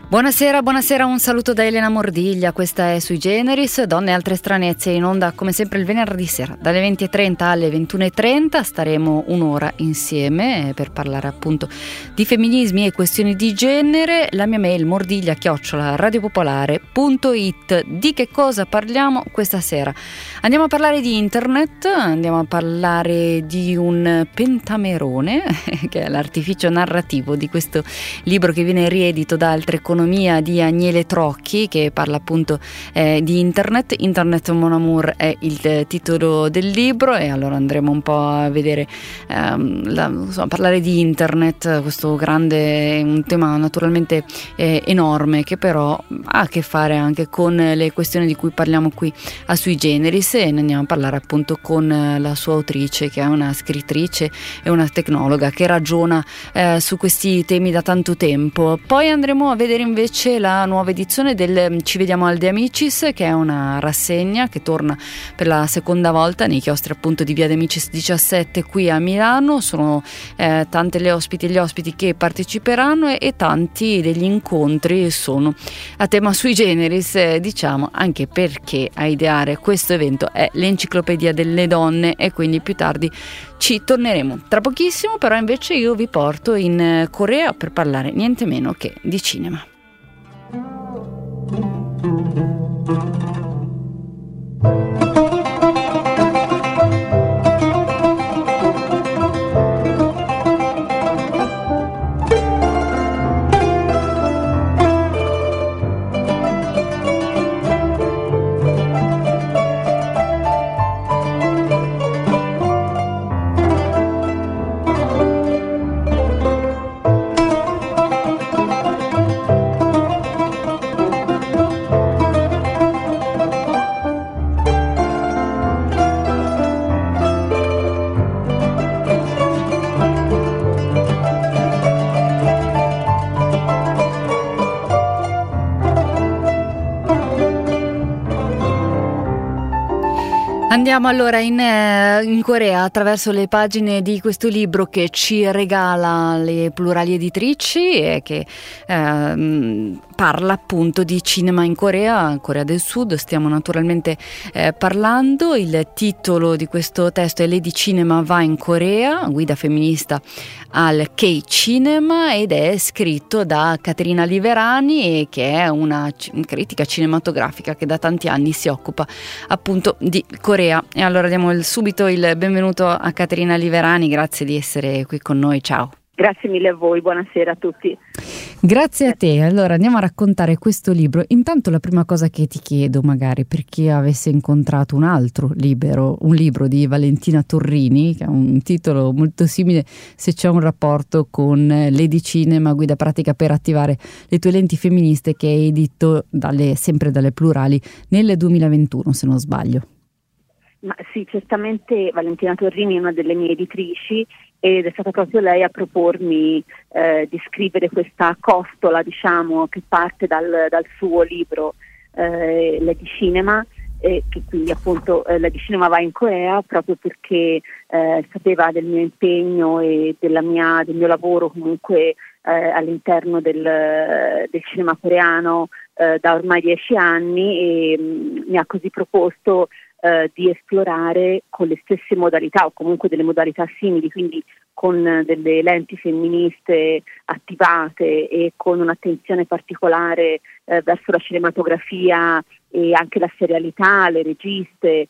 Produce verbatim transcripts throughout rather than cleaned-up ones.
Buonasera, buonasera, un saluto da Elena Mordiglia, questa è Sui Generis, Donne e altre stranezze, in onda come sempre il venerdì sera dalle venti e trenta alle ventuno e trenta, staremo un'ora insieme per parlare appunto di femminismi e questioni di genere. La mia mail mordiglia chiocciola radiopopolare punto it. Di che cosa parliamo questa sera? Andiamo a parlare di internet, andiamo a parlare di un pentamerone che è l'artificio narrativo di questo libro che viene riedito da Altre Economia di Agnele Trocchi, che parla appunto eh, di internet. Internet Mon Amour è il eh, titolo del libro, e allora andremo un po' a vedere ehm, la, insomma, parlare di internet, questo grande, un tema naturalmente eh, enorme, che però ha a che fare anche con le questioni di cui parliamo qui a Sui Generis, e ne andiamo a parlare appunto con la sua autrice, che è una scrittrice e una tecnologa che ragiona eh, su questi temi da tanto tempo. Poi andremo a vedere invece la nuova edizione del Ci vediamo al De Amicis, che è una rassegna che torna per la seconda volta nei chiostri appunto di via De Amicis diciassette qui a Milano. Sono eh, tante le ospiti e gli ospiti che parteciperanno, e, e tanti degli incontri sono a tema Sui Generis, eh, diciamo anche perché a ideare questo evento è l'Enciclopedia delle Donne, e quindi più tardi ci torneremo. Tra pochissimo però invece io vi porto in Corea per parlare niente meno che di cinema. Andiamo allora in, eh, in Corea attraverso le pagine di questo libro che ci regala le Plurali Editrici, e che eh, parla appunto di cinema in Corea, Corea del Sud. Stiamo naturalmente eh, parlando. Il titolo di questo testo è Lady Cinema va in Corea, guida femminista al K-Cinema, ed è scritto da Caterina Liverani, che è una c- critica cinematografica che da tanti anni si occupa appunto di Corea. E allora diamo il, subito il benvenuto a Caterina Liverani, grazie di essere qui con noi, ciao. Grazie mille a voi, buonasera a tutti. Grazie a te. Allora andiamo a raccontare questo libro. Intanto la prima cosa che ti chiedo, magari per chi avesse incontrato un altro libro, un libro di Valentina Torrini, che ha un titolo molto simile, se c'è un rapporto con Lady Cinema, guida pratica per attivare le tue lenti femministe, che è edito dalle, sempre dalle Plurali nel duemilaventuno, se non sbaglio. Ma sì, certamente Valentina Torrini è una delle mie editrici, ed è stata proprio lei a propormi eh, di scrivere questa costola, diciamo, che parte dal, dal suo libro eh, Lady Cinema, eh, che quindi appunto eh, Lady Cinema va in Corea, proprio perché eh, sapeva del mio impegno e della mia, del mio lavoro comunque eh, all'interno del, del cinema coreano eh, da ormai dieci anni, e mh, mi ha così proposto Uh, di esplorare con le stesse modalità, o comunque delle modalità simili, quindi con delle lenti femministe attivate e con un'attenzione particolare uh, verso la cinematografia e anche la serialità, le registe,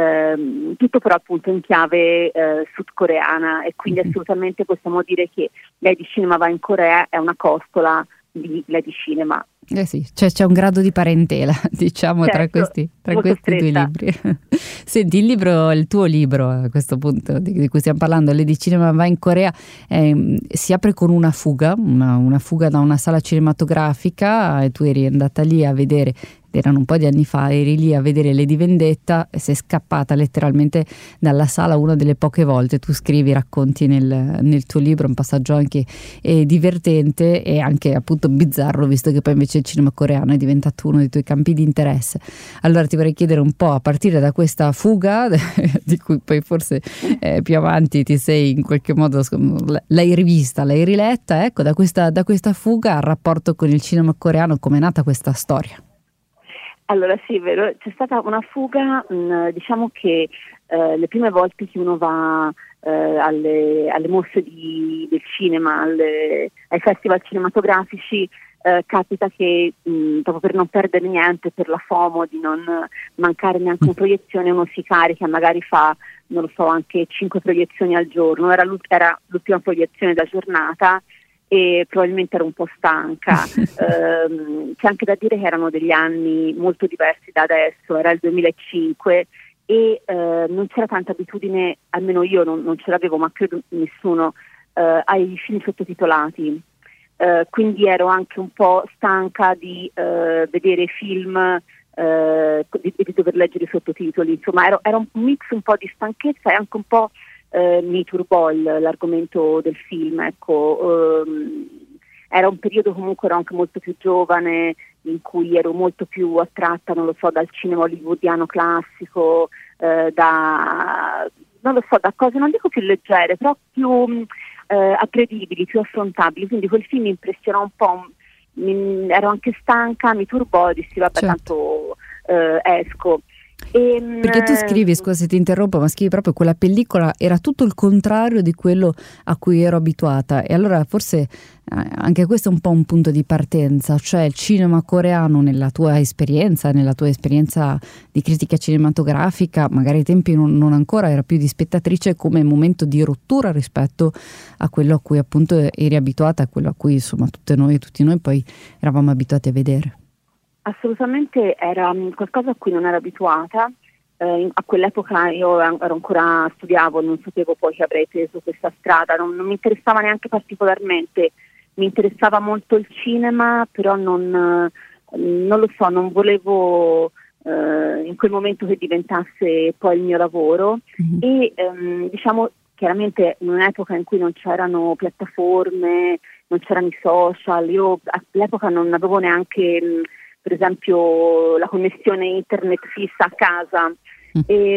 uh, tutto però appunto in chiave uh, sudcoreana, e quindi assolutamente possiamo dire che Lady Cinema va in Corea è una costola di Lady Cinema. Eh sì, cioè c'è un grado di parentela, diciamo, certo, tra questi, tra questi due libri. Senti, il libro, il tuo libro a questo punto di, di cui stiamo parlando, Lady Cinema va in Corea, eh, si apre con una fuga, una, una fuga da una sala cinematografica, e tu eri andata lì a vedere erano un po' di anni fa, eri lì a vedere Lady Vendetta e sei scappata letteralmente dalla sala una delle poche volte. Tu scrivi, racconti nel, nel tuo libro un passaggio anche eh, divertente e anche appunto bizzarro, visto che poi invece il cinema coreano è diventato uno dei tuoi campi di interesse. Allora ti vorrei chiedere un po', a partire da questa fuga di cui poi forse eh, più avanti ti sei in qualche modo, l'hai rivista, l'hai riletta, ecco, da questa, da questa fuga al rapporto con il cinema coreano, com'è nata questa storia? Allora sì, è vero, c'è stata una fuga, mh, diciamo che eh, le prime volte che uno va eh, alle, alle mostre di, del cinema, alle, ai festival cinematografici, eh, capita che mh, proprio per non perdere niente, per la FOMO di non mancare neanche una proiezione, uno si carica, magari fa, non lo so, anche cinque proiezioni al giorno. Era, l'ult- era l'ultima proiezione da giornata e probabilmente ero un po' stanca. eh, c'è anche da dire che erano degli anni molto diversi da adesso, era il duemilacinque e eh, non c'era tanta abitudine, almeno io non, non ce l'avevo, ma credo nessuno, eh, ai film sottotitolati. Eh, quindi ero anche un po' stanca di eh, vedere film, eh, di, di dover leggere i sottotitoli, insomma ero, era un mix un po' di stanchezza e anche un po' eh, mi turbò il, l'argomento del film, ecco. ehm, era un periodo, comunque ero anche molto più giovane, in cui ero molto più attratta, non lo so, dal cinema hollywoodiano classico, eh, da, non lo so, da cose, non dico più leggere, però più eh, aggredibili, più affrontabili, quindi quel film mi impressionò un po', mi, ero anche stanca, mi turbò, dissi vabbè, certo. tanto eh, esco. E, perché tu scrivi, scusa se ti interrompo, ma scrivi proprio quella pellicola era tutto il contrario di quello a cui ero abituata, e allora forse anche questo è un po' un punto di partenza, cioè il cinema coreano nella tua esperienza, nella tua esperienza di critica cinematografica, magari ai tempi non, non ancora, era più di spettatrice, come momento di rottura rispetto a quello a cui appunto eri abituata, a quello a cui insomma tutte noi e tutti noi poi eravamo abituati a vedere. Assolutamente era qualcosa a cui non ero abituata, eh, a quell'epoca io ero ancora, studiavo, non sapevo poi che avrei preso questa strada, non, non mi interessava neanche particolarmente, mi interessava molto il cinema, però non, non lo so, non volevo eh, in quel momento che diventasse poi il mio lavoro. Mm-hmm. E ehm, diciamo chiaramente in un'epoca in cui non c'erano piattaforme, non c'erano i social, io all'epoca non avevo neanche mh, per esempio la connessione internet fissa a casa, mm. e,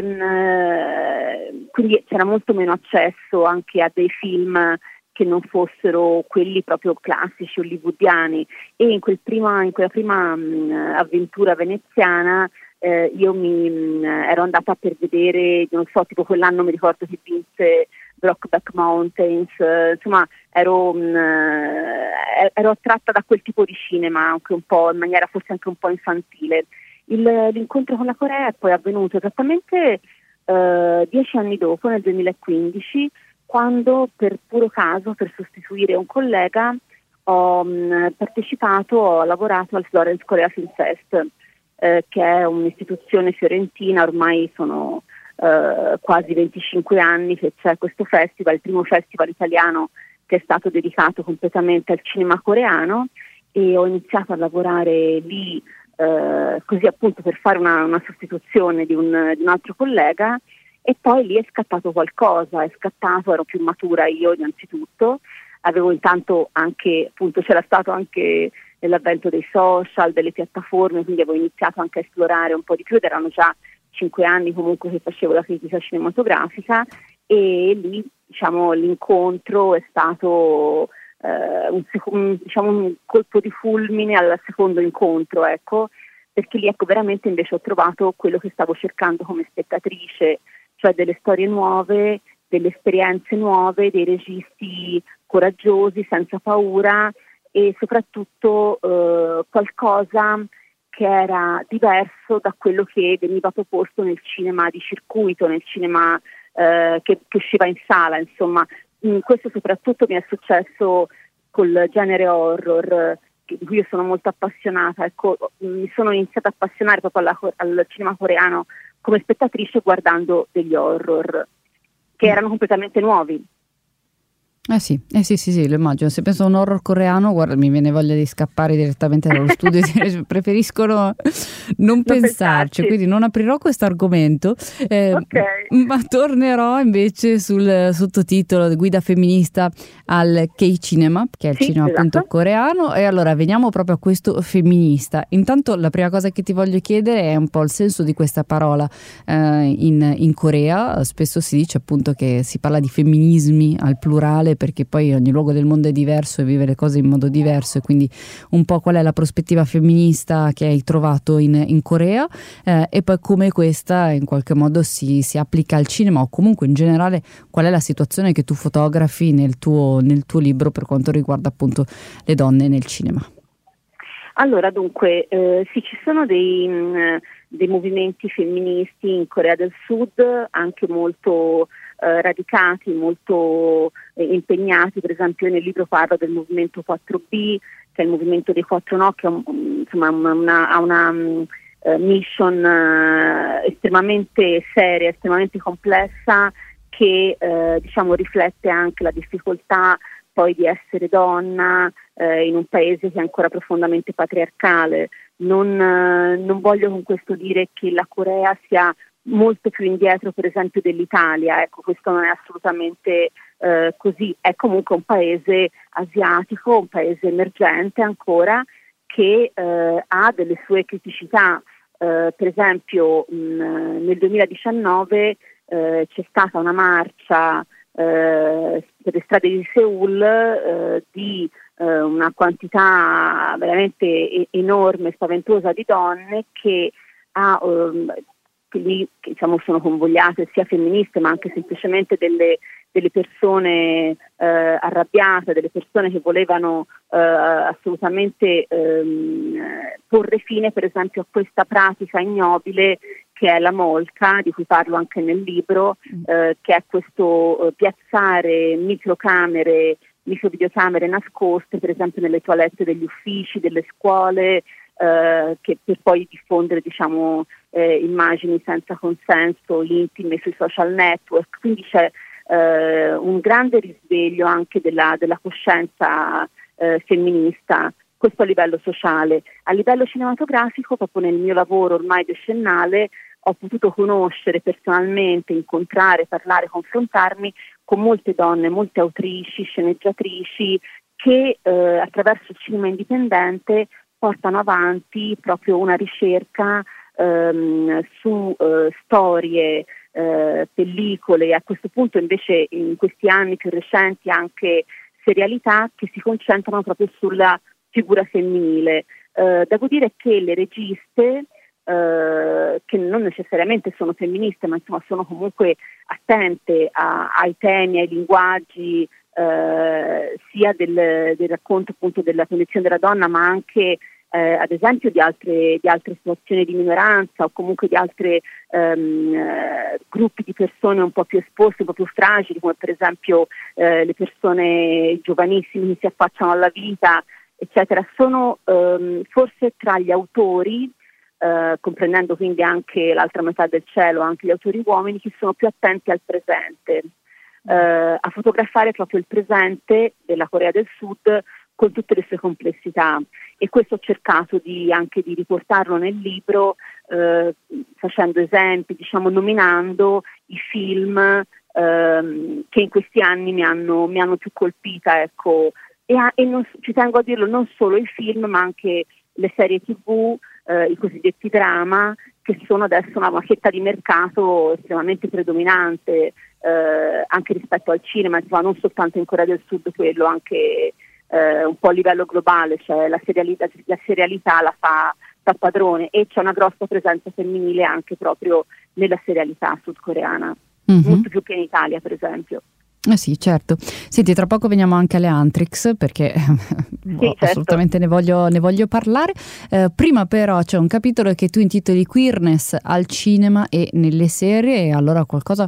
eh, quindi c'era molto meno accesso anche a dei film che non fossero quelli proprio classici hollywoodiani, e in, quel prima, in quella prima mh, avventura veneziana eh, io mi mh, ero andata per vedere, non so, tipo quell'anno mi ricordo che vinse Brokeback Mountains, eh, insomma ero, mh, ero attratta da quel tipo di cinema, anche un po' in maniera forse anche un po' infantile. Il, l'incontro con la Corea è poi avvenuto esattamente eh, dieci anni dopo, nel duemilaquindici, quando per puro caso, per sostituire un collega, ho mh, partecipato, ho lavorato al Florence Korea Film Fest, eh, che è un'istituzione fiorentina, ormai sono Uh, quasi venticinque anni che c'è questo festival, il primo festival italiano che è stato dedicato completamente al cinema coreano, e ho iniziato a lavorare lì uh, così appunto per fare una, una sostituzione di un, di un altro collega, e poi lì è scattato qualcosa, è scattato, ero più matura io innanzitutto, avevo intanto anche, appunto c'era stato anche l'avvento dei social, delle piattaforme, quindi avevo iniziato anche a esplorare un po' di più, ed erano già cinque anni comunque che facevo la critica cinematografica, e lì diciamo l'incontro è stato eh, un, un, diciamo, un colpo di fulmine al secondo incontro, ecco, perché lì ecco veramente invece ho trovato quello che stavo cercando come spettatrice, cioè delle storie nuove, delle esperienze nuove, dei registi coraggiosi, senza paura, e soprattutto eh, qualcosa che era diverso da quello che veniva proposto nel cinema di circuito, nel cinema eh, che, che usciva in sala, insomma. In questo soprattutto mi è successo col genere horror, di cui io sono molto appassionata, ecco, mi sono iniziata a appassionare proprio alla, al cinema coreano come spettatrice guardando degli horror che erano completamente nuovi. Eh sì, eh sì, sì, sì, lo immagino. Se penso a un horror coreano, guarda, mi viene voglia di scappare direttamente dallo studio e dire, preferiscono non Non pensarci, pensarci. quindi non aprirò questo argomento, eh, Ok. ma tornerò invece sul sottotitolo Guida femminista al K-cinema, che è il Sì, cinema appunto esatto. coreano, e allora veniamo proprio a questo femminista. Intanto la prima cosa che ti voglio chiedere è un po' il senso di questa parola eh, in, in Corea. Spesso si dice appunto che si parla di femminismi al plurale, perché poi ogni luogo del mondo è diverso e vive le cose in modo diverso, e quindi un po' qual è la prospettiva femminista che hai trovato in, in Corea, eh, e poi come questa in qualche modo si, si applica al cinema, o comunque in generale qual è la situazione che tu fotografi nel tuo, nel tuo libro per quanto riguarda appunto le donne nel cinema. Allora, dunque, eh, sì, ci sono dei, mh, dei movimenti femministi in Corea del Sud, anche molto eh, radicati, molto eh, impegnati. Per esempio nel libro parlo del movimento quattro B, che è il movimento dei quattro no, che ha un, insomma, una, ha una um, uh, mission uh, estremamente seria, estremamente complessa, che eh, diciamo riflette anche la difficoltà poi di essere donna eh, in un paese che è ancora profondamente patriarcale. Non, eh, non voglio con questo dire che la Corea sia molto più indietro per esempio dell'Italia, ecco, questo non è assolutamente eh, così, è comunque un paese asiatico, un paese emergente ancora, che eh, ha delle sue criticità. Eh, per esempio mh, nel duemiladiciannove eh, c'è stata una marcia Eh, per le strade di Seul eh, di eh, una quantità veramente e- enorme, spaventosa di donne che, ha, ehm, che, lì, che diciamo, sono convogliate sia femministe ma anche semplicemente delle, delle persone eh, arrabbiate, delle persone che volevano eh, assolutamente ehm, porre fine per esempio a questa pratica ignobile che è la molca, di cui parlo anche nel libro, eh, che è questo eh, piazzare microcamere, microvideocamere nascoste, per esempio nelle toilette degli uffici, delle scuole, eh, che per poi diffondere diciamo, eh, immagini senza consenso, intime sui social network. Quindi c'è eh, un grande risveglio anche della, della coscienza eh, femminista. Questo a livello sociale. A livello cinematografico, proprio nel mio lavoro ormai decennale, ho potuto conoscere personalmente, incontrare, parlare, confrontarmi con molte donne, molte autrici, sceneggiatrici che eh, attraverso il cinema indipendente portano avanti proprio una ricerca ehm, su eh, storie, eh, pellicole, e a questo punto invece in questi anni più recenti anche serialità che si concentrano proprio sulla figura femminile. Eh, devo dire che le registe, eh, che non necessariamente sono femministe, ma insomma sono comunque attente a, ai temi, ai linguaggi, eh, sia del, del racconto appunto della condizione della donna, ma anche eh, ad esempio di altre, di altre situazioni di minoranza o comunque di altri ehm, eh, gruppi di persone un po' più esposte, un po' più fragili, come per esempio eh, le persone giovanissime che si affacciano alla vita, eccetera. Sono ehm, forse tra gli autori, eh, comprendendo quindi anche l'altra metà del cielo, anche gli autori uomini, che sono più attenti al presente, eh, a fotografare proprio il presente della Corea del Sud con tutte le sue complessità, e questo ho cercato di, anche di riportarlo nel libro, eh, facendo esempi, diciamo nominando i film ehm, che in questi anni mi hanno, mi hanno più colpita, ecco. E, e non, ci tengo a dirlo, non solo i film ma anche le serie tv, eh, i cosiddetti drama, che sono adesso una marchetta di mercato estremamente predominante eh, anche rispetto al cinema, insomma, non soltanto in Corea del Sud, quello anche eh, un po' a livello globale, cioè la serialità, la serialità la fa, fa padrone, e c'è una grossa presenza femminile anche proprio nella serialità sudcoreana, mm-hmm. molto più che in Italia per esempio. Eh sì, certo. Senti, tra poco veniamo anche alle Antrix, perché sì, certo. assolutamente ne voglio, ne voglio parlare. Eh, prima però c'è un capitolo che tu intitoli Queerness al cinema e nelle serie, e allora qualcosa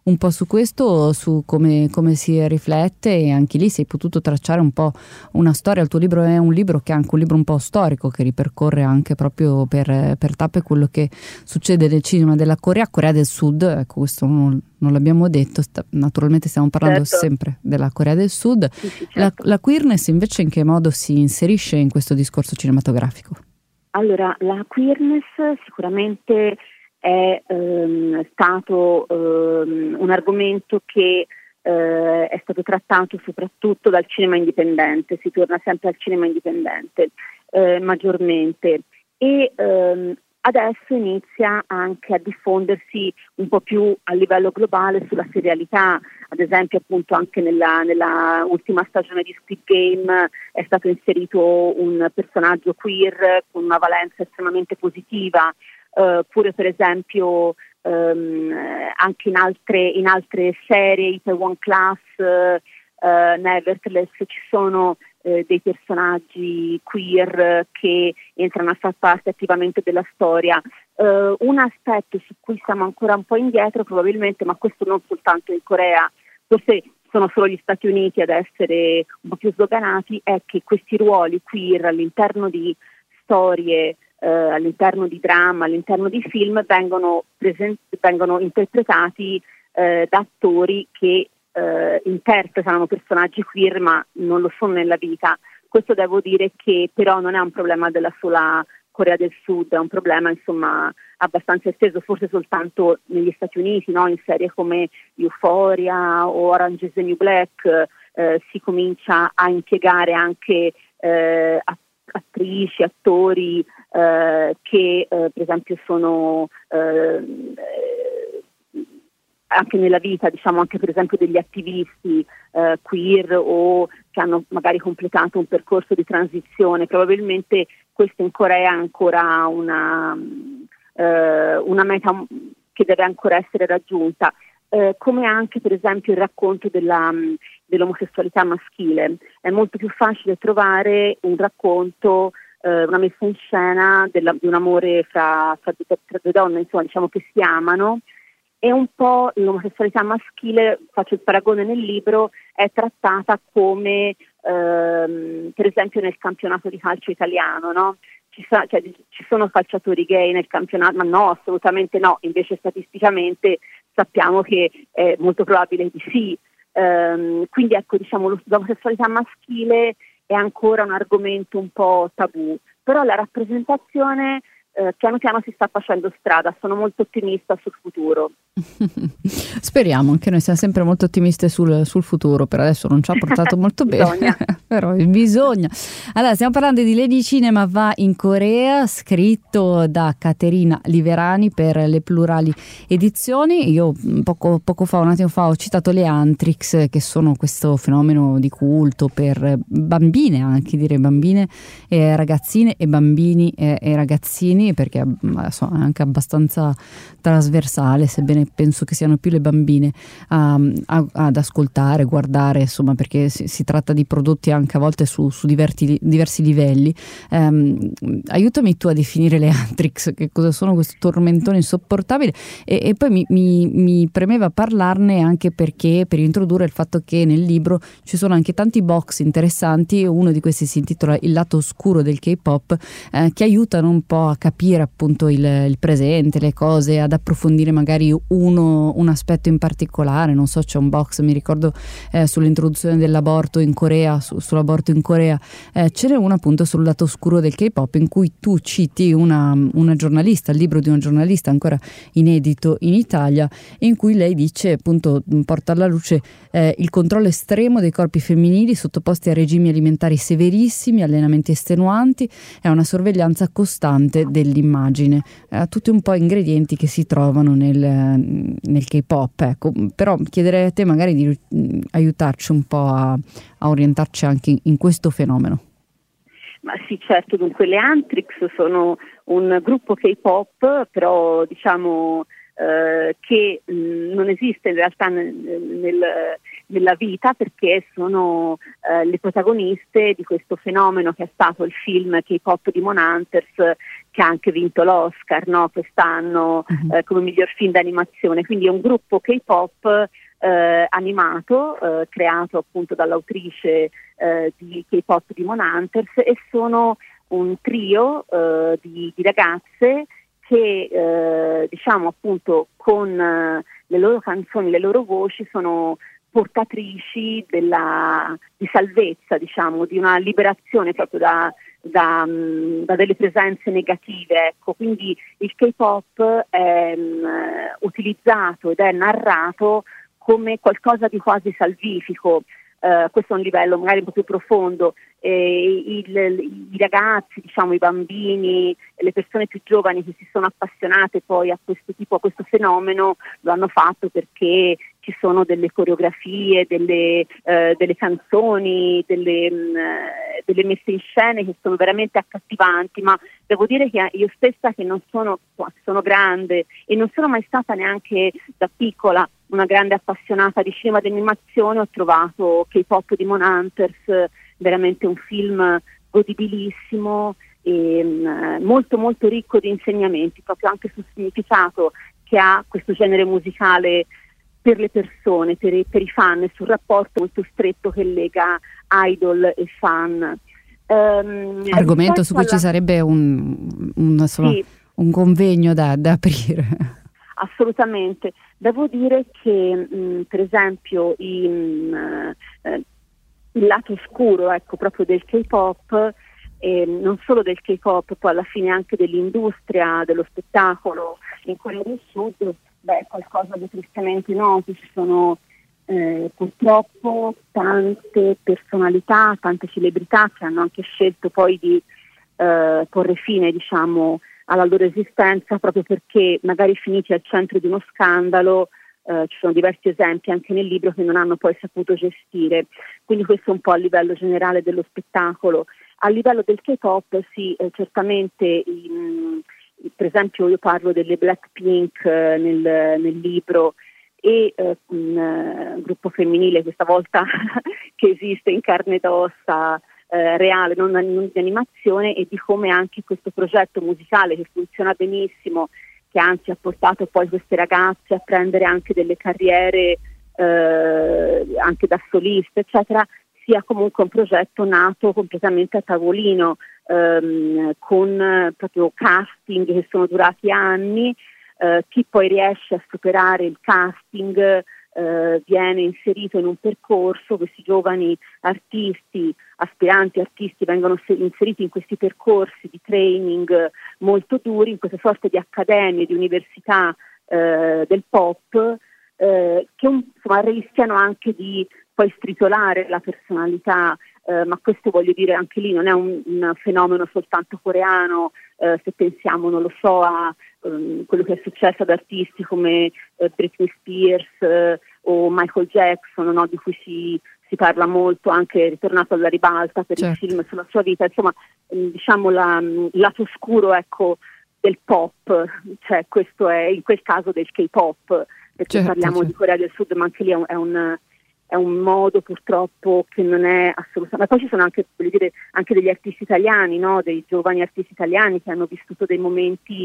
un po' su questo, su come, come si riflette, e anche lì sei potuto tracciare un po' una storia. Il tuo libro è un libro che è anche un libro un po' storico, che ripercorre anche proprio per, per tappe quello che succede nel cinema della Corea, Corea del Sud, ecco, questo non, non l'abbiamo detto, sta, naturalmente stiamo parlando certo. sempre della Corea del Sud. Sì, sì, certo. la, la queerness invece in che modo si inserisce in questo discorso cinematografico? Allora, la queerness sicuramente è ehm, stato ehm, un argomento che eh, è stato trattato soprattutto dal cinema indipendente, si torna sempre al cinema indipendente eh, maggiormente, e ehm, adesso inizia anche a diffondersi un po' più a livello globale sulla serialità. Ad esempio, appunto, anche nella, nella ultima stagione di Squid Game è stato inserito un personaggio queer con una valenza estremamente positiva, eh, pure per esempio ehm, anche in altre, in altre serie, Itaewon Class, eh, Nevertheless, ci sono eh, dei personaggi queer che entrano a far parte attivamente della storia. Uh, un aspetto su cui siamo ancora un po' indietro probabilmente, ma questo non soltanto in Corea, forse sono solo gli Stati Uniti ad essere un po' più sdoganati, è che questi ruoli queer all'interno di storie, uh, all'interno di dramma, all'interno di film vengono, presen- vengono interpretati uh, da attori che uh, interpretano personaggi queer ma non lo sono nella vita. Questo devo dire che però non è un problema della sola Corea del Sud, è un problema insomma abbastanza esteso, forse soltanto negli Stati Uniti, no? In serie come Euphoria o Orange is the New Black eh, si comincia a impiegare anche eh, attrici, attori eh, che eh, per esempio sono eh, anche nella vita, diciamo anche per esempio degli attivisti eh, queer o che hanno magari completato un percorso di transizione. Probabilmente questo in Corea è ancora una, eh, una meta che deve ancora essere raggiunta, eh, come anche per esempio il racconto della, dell'omosessualità maschile. È molto più facile trovare un racconto, eh, una messa in scena della, di un amore fra, fra, tra due donne, insomma, diciamo che si amano, e un po' l'omosessualità maschile, faccio il paragone nel libro, è trattata come ehm, per esempio nel campionato di calcio italiano, no? Ci, sa, cioè, ci sono calciatori gay nel campionato, ma no, assolutamente no, invece statisticamente sappiamo che è molto probabile di sì. Ehm, quindi ecco, diciamo, l'omosessualità maschile è ancora un argomento un po' tabù, però la rappresentazione Eh, piano piano si sta facendo strada, sono molto ottimista sul futuro. Speriamo, anche noi siamo sempre molto ottimiste sul, sul futuro, per adesso non ci ha portato molto bene, però bisogna. Allora, stiamo parlando di Lady Cinema va in Corea, scritto da Caterina Liverani per le Plurali Edizioni. Io poco, poco fa, un attimo fa, ho citato le Antrix, che sono questo fenomeno di culto per bambine, anche dire bambine e ragazzine e bambini e, e ragazzini, perché è anche abbastanza trasversale, sebbene penso che siano più le bambine a, a, ad ascoltare, guardare, insomma, perché si, si tratta di prodotti anche a volte su, su diversi, diversi livelli. Um, aiutami tu a definire le Antrix, che cosa sono questo tormentone insopportabile, e, e poi mi, mi, mi premeva parlarne anche perché per introdurre il fatto che nel libro ci sono anche tanti box interessanti. Uno di questi si intitola Il lato oscuro del K-pop, eh, che aiutano un po' a capire appunto il, il presente, le cose, ad approfondire magari uno, un aspetto in particolare. Non so, c'è un box, mi ricordo, eh, sull'introduzione dell'aborto in Corea, su, sull'aborto in Corea, eh, ce n'è uno appunto sul lato oscuro del K-pop, in cui tu citi una, una giornalista, il libro di una giornalista ancora inedito in Italia, in cui lei dice, appunto, porta alla luce eh, il controllo estremo dei corpi femminili sottoposti a regimi alimentari severissimi, allenamenti estenuanti, è una sorveglianza costante dell'immagine, eh, tutti un po' ingredienti che si trovano nel, nel K-pop, ecco. Però chiederei a te magari di mh, aiutarci un po' a, a orientarci anche in, in questo fenomeno. Ma sì, certo, dunque le Antrix sono un gruppo K-pop, però diciamo eh, che mh, non esiste in realtà nel, nel, nella vita, perché sono eh, le protagoniste di questo fenomeno che è stato il film K-pop di Mon Hunters, che ha anche vinto l'Oscar, no, quest'anno uh-huh. eh, come miglior film d'animazione. Quindi è un gruppo K-pop eh, animato, eh, creato appunto dall'autrice eh, di K-pop di Mon Hunters, e sono un trio eh, di, di ragazze che eh, diciamo appunto con eh, le loro canzoni, le loro voci sono portatrici della, di salvezza, diciamo, di una liberazione proprio da, da, da delle presenze negative. Ecco. Quindi il K-pop è mh, utilizzato ed è narrato come qualcosa di quasi salvifico. Uh, questo è un livello magari un po' più profondo. Eh, il, i ragazzi, diciamo i bambini, le persone più giovani che si sono appassionate poi a questo tipo, a questo fenomeno, lo hanno fatto perché ci sono delle coreografie, delle, eh, delle canzoni, delle, mh, delle messe in scene che sono veramente accattivanti. Ma devo dire che io stessa, che non sono, sono grande e non sono mai stata neanche da piccola una grande appassionata di cinema d'animazione, ho trovato K-pop di Mon Hunters veramente un film godibilissimo e mh, molto molto ricco di insegnamenti, proprio anche sul significato che ha questo genere musicale per le persone, per i, per i fan, e sul rapporto molto stretto che lega idol e fan. Um, Argomento su cui alla... ci sarebbe un, un, insomma, sì. un convegno da, da aprire. Assolutamente. Devo dire che mh, per esempio i, mh, eh, il lato oscuro, ecco, proprio del K-pop, eh, non solo del K-pop, poi alla fine anche dell'industria dello spettacolo in Corea del Sud, beh, è qualcosa di tristemente noto. Ci sono eh, purtroppo tante personalità, tante celebrità che hanno anche scelto poi di eh, porre fine, diciamo, alla loro esistenza, proprio perché magari finiti al centro di uno scandalo. Eh, ci sono diversi esempi anche nel libro che non hanno poi saputo gestire. Quindi questo è un po' a livello generale dello spettacolo. A livello del K-pop sì, eh, certamente in, per esempio io parlo delle Blackpink eh, nel, nel libro, e eh, un uh, gruppo femminile questa volta che esiste in carne ed ossa, Eh, reale, non, non di animazione, e di come anche questo progetto musicale che funziona benissimo, che anzi ha portato poi queste ragazze a prendere anche delle carriere eh, anche da soliste, eccetera, sia comunque un progetto nato completamente a tavolino, ehm, con eh, proprio casting che sono durati anni. Eh, chi poi riesce a superare il casting Uh, viene inserito in un percorso. Questi giovani artisti, aspiranti artisti, vengono se- inseriti in questi percorsi di training molto duri, in queste sorte di accademie, di università uh, del pop, uh, che insomma rischiano anche di poi stritolare la personalità. Uh, ma questo, voglio dire, anche lì non è un, un fenomeno soltanto coreano. Uh, se pensiamo, non lo so, a um, quello che è successo ad artisti come uh, Britney Spears uh, o Michael Jackson, no? Di cui si, si parla molto, anche ritornato alla ribalta per certo. il film sulla sua vita. Insomma, um, diciamo la, um, il lato oscuro, ecco, del pop, cioè questo è in quel caso del K-pop, perché certo, parliamo certo. di Corea del Sud, ma anche lì è un, è un è un modo purtroppo che non è assolutamente. Ma poi ci sono anche, voglio dire, anche degli artisti italiani, no? Dei giovani artisti italiani che hanno vissuto dei momenti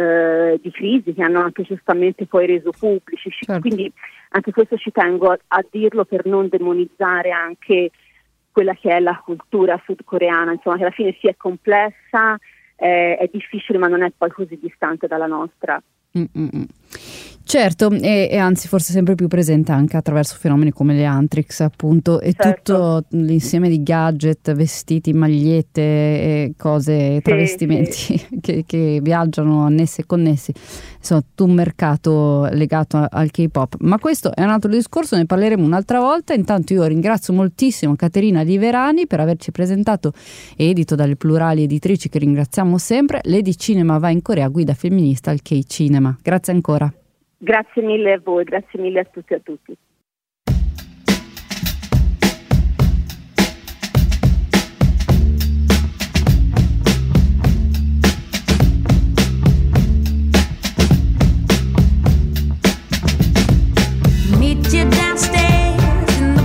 eh, di crisi, che hanno anche giustamente poi reso pubblici. Certo. Quindi anche questo ci tengo a, a dirlo, per non demonizzare anche quella che è la cultura sudcoreana, insomma, che alla fine sì è complessa, eh, è difficile, ma non è poi così distante dalla nostra. Mm-mm. Certo, e, e anzi forse sempre più presente anche attraverso fenomeni come le Antrix, appunto, e certo. tutto l'insieme di gadget, vestiti, magliette e cose, sì, travestimenti sì. Che, che viaggiano annessi e connessi. Insomma, tutto un mercato legato a, al K-pop. Ma questo è un altro discorso, ne parleremo un'altra volta. Intanto io ringrazio moltissimo Caterina Liverani per averci presentato, edito dalle Plurali Editrici, che ringraziamo sempre, Lady Cinema va in Corea, guida femminista al K-Cinema. Grazie ancora. Grazie mille a voi, grazie mille a tutti e a tutti. Meet you downstairs in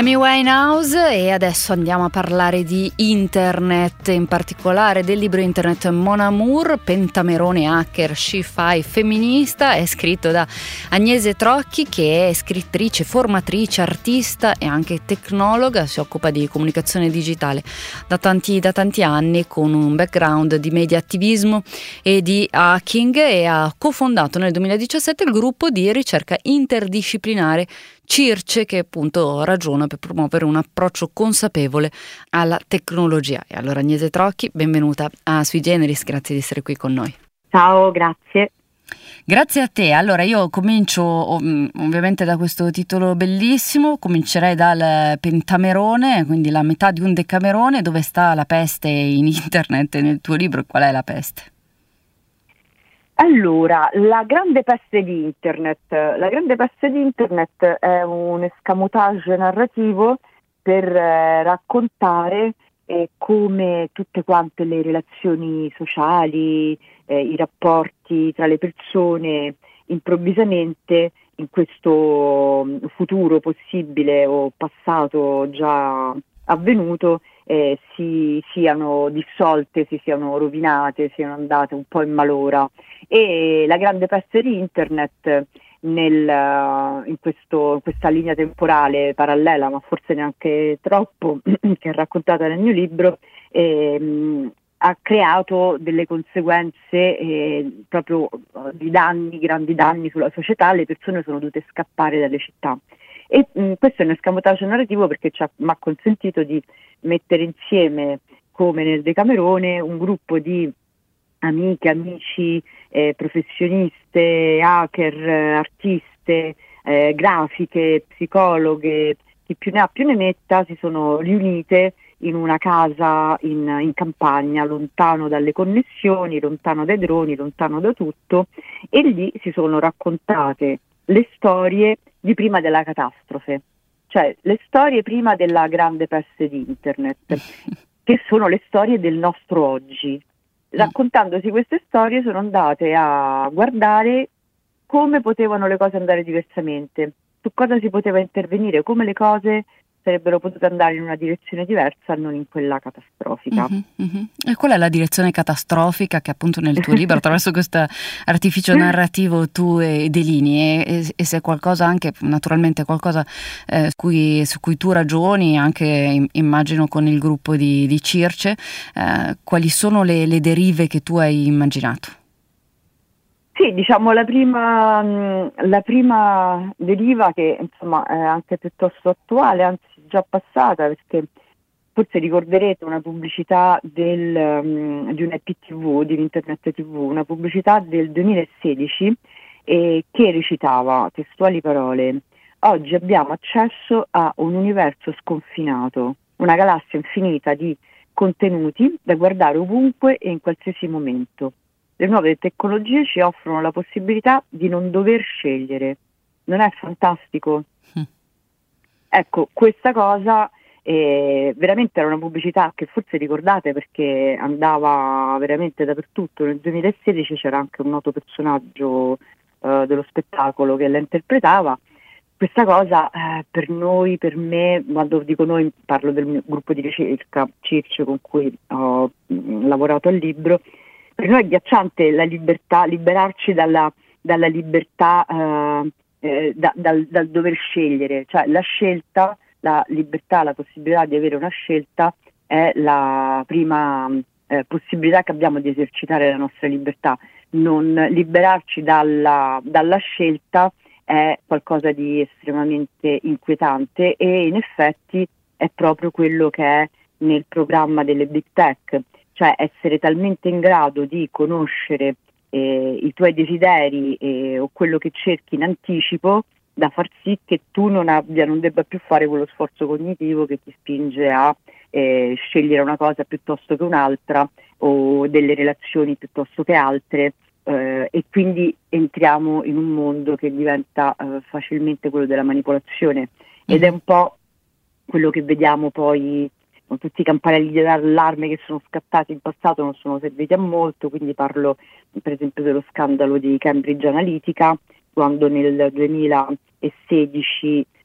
Amy Winehouse, e adesso andiamo a parlare di internet, in particolare del libro internet Mon Amour, Pentamerone hacker, sci-fi femminista. È scritto da Agnese Trocchi, che è scrittrice, formatrice, artista e anche tecnologa. Si occupa di comunicazione digitale da tanti, da tanti anni, con un background di media attivismo e di hacking, e ha cofondato nel duemiladiciassette il gruppo di ricerca interdisciplinare Circe, che appunto ragiona per promuovere un approccio consapevole alla tecnologia. E allora, Agnese Trocchi, benvenuta a Sui Generis, grazie di essere qui con noi. Ciao, grazie. Grazie a te. Allora, io comincio ovviamente da questo titolo bellissimo, comincerei dal Pentamerone, quindi la metà di un decamerone. Dove sta la peste in internet nel tuo libro? Qual è la peste? Allora, la grande peste di internet. La grande peste di internet è un escamotage narrativo per eh, raccontare eh, come tutte quante le relazioni sociali, eh, i rapporti tra le persone, improvvisamente in questo futuro possibile o passato già avvenuto, eh, si siano dissolte, si siano rovinate, siano andate un po' in malora. E la grande peste di internet nel, in, questo, in questa linea temporale parallela, ma forse neanche troppo, che è raccontata nel mio libro, ehm, ha creato delle conseguenze eh, proprio di danni, grandi danni sulla società. Le persone sono dovute scappare dalle città. E mh, questo è un escamotage narrativo perché mi ha consentito di mettere insieme, come nel Decamerone, un gruppo di amiche, amici, eh, professioniste, hacker, eh, artiste, eh, grafiche, psicologhe, chi più ne ha più ne metta, si sono riunite in una casa in, in campagna, lontano dalle connessioni, lontano dai droni, lontano da tutto, e lì si sono raccontate le storie di prima della catastrofe, cioè le storie prima della grande peste di internet, che sono le storie del nostro oggi. Raccontandosi queste storie sono andate a guardare come potevano le cose andare diversamente, su cosa si poteva intervenire, come le cose sarebbero potute andare in una direzione diversa, non in quella catastrofica. Uh-huh, uh-huh. E qual è la direzione catastrofica che appunto nel tuo libro, attraverso questo artificio narrativo, tu delinei, e, e se qualcosa anche, naturalmente qualcosa eh, su, cui, su cui tu ragioni, anche immagino con il gruppo di, di Circe, eh, quali sono le, le derive che tu hai immaginato? Sì, diciamo la prima, la prima deriva, che insomma è anche piuttosto attuale, anzi già passata, perché forse ricorderete una pubblicità del, um, di un I P T V, di un internet T V, una pubblicità del duemilasedici eh, che recitava, testuali parole: oggi abbiamo accesso a un universo sconfinato, una galassia infinita di contenuti da guardare ovunque e in qualsiasi momento. Le nuove tecnologie ci offrono la possibilità di non dover scegliere. Non è fantastico? Mm. Ecco, questa cosa eh, veramente era una pubblicità che forse ricordate, perché andava veramente dappertutto. Nel duemilasedici c'era anche un noto personaggio eh, dello spettacolo che la interpretava. Questa cosa eh, per noi, per me, quando dico noi parlo del mio gruppo di ricerca Circe, con cui ho mh, lavorato al libro. Per noi è ghiacciante la libertà, liberarci dalla, dalla libertà, eh, eh, da, dal, dal dover scegliere, cioè la scelta, la libertà, la possibilità di avere una scelta è la prima eh, possibilità che abbiamo di esercitare la nostra libertà. Non liberarci dalla, dalla scelta è qualcosa di estremamente inquietante, e in effetti è proprio quello che è nel programma delle big tech. Cioè essere talmente in grado di conoscere eh, i tuoi desideri eh, o quello che cerchi in anticipo, da far sì che tu non abbia, non debba più fare quello sforzo cognitivo che ti spinge a eh, scegliere una cosa piuttosto che un'altra, o delle relazioni piuttosto che altre, eh, e quindi entriamo in un mondo che diventa eh, facilmente quello della manipolazione, ed è un po' quello che vediamo poi. Tutti i campanelli d'allarme che sono scattati in passato non sono serviti a molto, quindi parlo per esempio dello scandalo di Cambridge Analytica, quando nel duemilasedici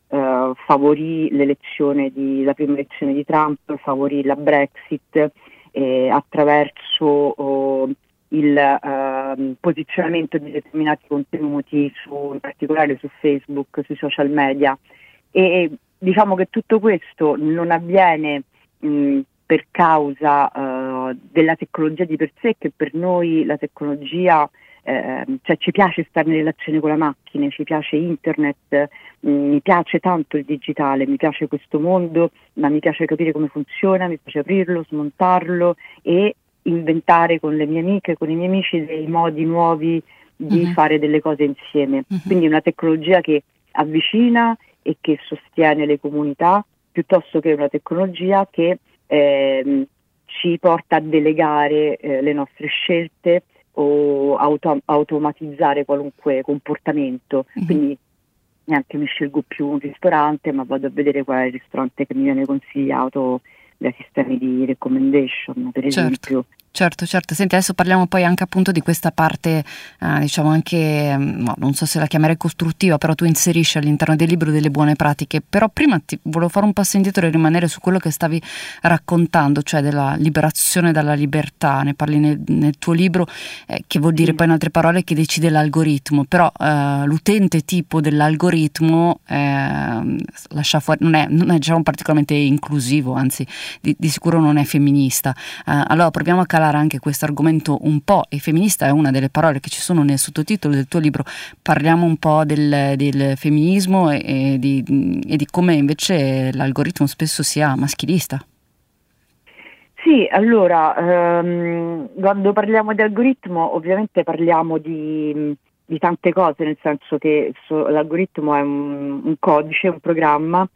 eh, favorì l'elezione di, la prima elezione di Trump, favorì la Brexit eh, attraverso oh, il eh, posizionamento di determinati contenuti, su, in particolare su Facebook, sui social media. E diciamo che tutto questo non avviene mh, per causa uh, della tecnologia di per sé, che per noi la tecnologia, eh, cioè ci piace stare in relazione con la macchina, ci piace internet, mh, mi piace tanto il digitale, mi piace questo mondo, ma mi piace capire come funziona, mi piace aprirlo, smontarlo e inventare con le mie amiche, con i miei amici dei modi nuovi di uh-huh. fare delle cose insieme. Uh-huh. Quindi una tecnologia che avvicina e che sostiene le comunità, piuttosto che una tecnologia che eh, ci porta a delegare eh, le nostre scelte o auto- automatizzare qualunque comportamento. Mm-hmm. Quindi neanche mi scelgo più un ristorante, ma vado a vedere qual è il ristorante che mi viene consigliato dai sistemi di recommendation, per certo. esempio. Certo, certo. Senti, adesso parliamo poi anche appunto di questa parte, eh, diciamo anche, no, non so se la chiamerei costruttiva, però tu inserisci all'interno del libro delle buone pratiche. Però prima ti volevo fare un passo indietro e rimanere su quello che stavi raccontando, cioè della liberazione dalla libertà. Ne parli nel, nel tuo libro, eh, che vuol dire mm. poi in altre parole che decide l'algoritmo, però eh, l'utente tipo dell'algoritmo eh, lascia fuori, non è, non è diciamo particolarmente inclusivo, anzi di, di sicuro non è femminista. Eh, allora proviamo a calare anche questo argomento un po', e femminista è una delle parole che ci sono nel sottotitolo del tuo libro. Parliamo un po' del, del femminismo e, e, di, e di come invece l'algoritmo spesso sia maschilista. Sì, allora ehm, quando parliamo di algoritmo ovviamente parliamo di, di tante cose, nel senso che so, l'algoritmo è un, un codice, un programma,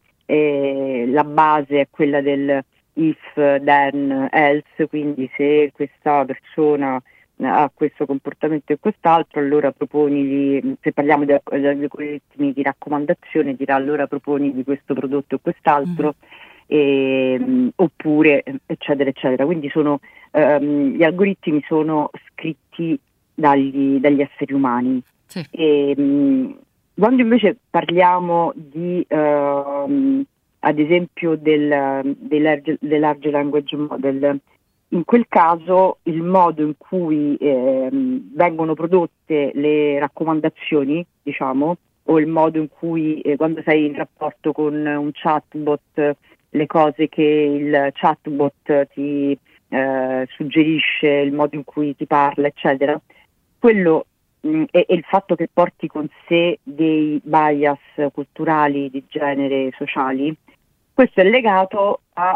e la base è quella del if, then, else, quindi se questa persona ha questo comportamento e quest'altro, allora proponigli, se parliamo di, di algoritmi di raccomandazione, dirà allora proponigli questo prodotto o quest'altro, mm. e, oppure eccetera eccetera. Quindi sono um, gli algoritmi sono scritti dagli, dagli esseri umani. Sì. E, um, quando invece parliamo di uh, ad esempio del, del, large, del large language model, in quel caso il modo in cui eh, vengono prodotte le raccomandazioni, diciamo, o il modo in cui eh, quando sei in rapporto con un chatbot, le cose che il chatbot ti eh, suggerisce, il modo in cui ti parla, eccetera, quello mh, e, e il fatto che porti con sé dei bias culturali, di genere, sociali, questo è legato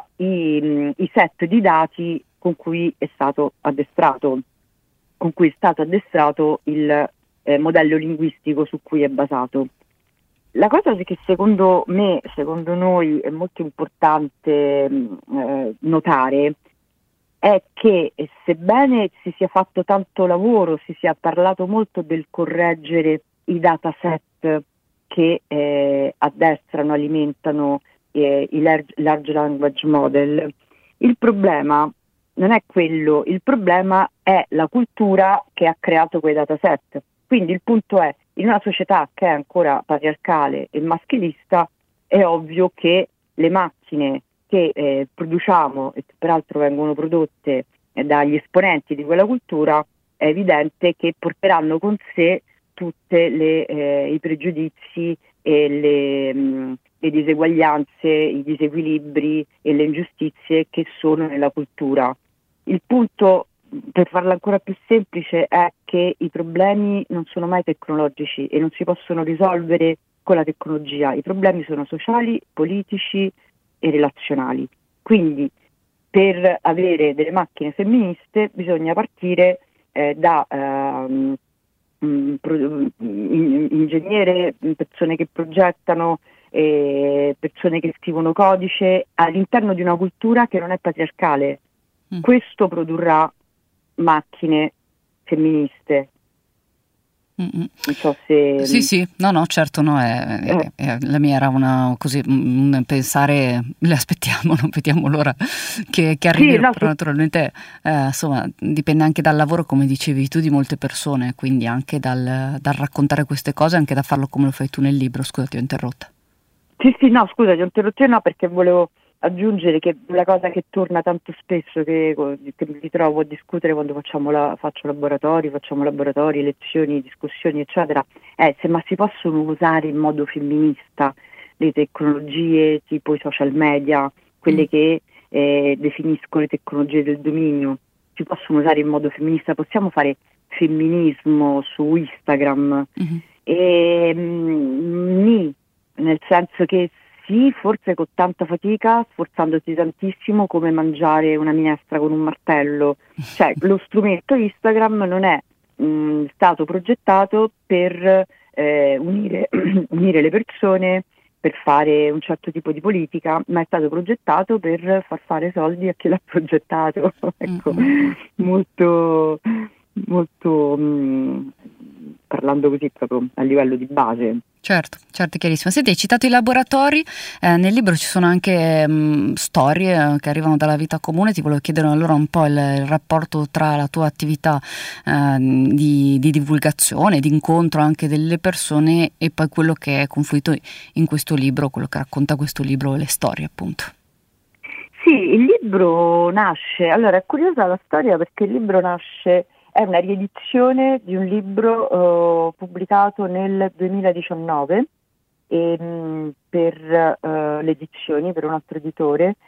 ai i set di dati con cui è stato addestrato, con cui è stato addestrato il eh, modello linguistico su cui è basato. La cosa che secondo me, secondo noi, è molto importante eh, notare è che sebbene si sia fatto tanto lavoro, si sia parlato molto del correggere i dataset che eh, addestrano, alimentano i large, large language model, il problema non è quello, il problema è la cultura che ha creato quei dataset. Quindi il punto è, in una società che è ancora patriarcale e maschilista, è ovvio che le macchine che eh, produciamo, e che peraltro vengono prodotte eh, dagli esponenti di quella cultura, è evidente che porteranno con sé tutte le eh, i pregiudizi e le, mh, le diseguaglianze, i disequilibri e le ingiustizie che sono nella cultura. Il punto, per farla ancora più semplice, è che i problemi non sono mai tecnologici e non si possono risolvere con la tecnologia. I problemi sono sociali, politici e relazionali. Quindi per avere delle macchine femministe bisogna partire eh, da ehm, ingegnere, persone che progettano, eh, persone che scrivono codice all'interno di una cultura che non è patriarcale. Mm. Questo produrrà macchine femministe. Mm-mm. Non so se... Sì, sì, no, no, certo, no, è, è, è, la mia era una così, un pensare, le aspettiamo, non vediamo l'ora che, che arrivi, sì, no, però sì. Naturalmente eh, insomma dipende anche dal lavoro, come dicevi tu, di molte persone, quindi anche dal, dal raccontare queste cose, anche da farlo come lo fai tu nel libro. Scusa, ti ho interrotta. Sì, sì, no, scusa, ti ho interrotto, no, perché volevo aggiungere che la cosa che torna tanto spesso, che, che mi ritrovo a discutere quando facciamo la, faccio laboratori, facciamo laboratori, lezioni, discussioni, eccetera, è se ma si possono usare in modo femminista le tecnologie tipo i social media, quelle Mm. che eh, definiscono le tecnologie del dominio, si possono usare in modo femminista, possiamo fare femminismo su Instagram, Mhm. e mm, nì, nel senso che sì, forse con tanta fatica, sforzandosi tantissimo, come mangiare una minestra con un martello. Cioè, lo strumento Instagram non è mh, stato progettato per eh, unire, unire le persone, per fare un certo tipo di politica, ma è stato progettato per far fare soldi a chi l'ha progettato. Mm, Ecco, mm, mm. molto, molto mh, parlando così proprio a livello di base. Certo, certo, chiarissimo. Senti, hai citato i laboratori, eh, nel libro ci sono anche mh, storie eh, che arrivano dalla vita comune. Ti volevo chiedere allora un po' il, il rapporto tra la tua attività eh, di, di divulgazione, di incontro anche delle persone e poi quello che è confluito in questo libro, quello che racconta questo libro, le storie appunto. Sì, il libro nasce, allora è curiosa la storia perché il libro nasce, è una riedizione di un libro eh, pubblicato nel duemiladiciannove e, mh, per eh, le edizioni, per un altro editore,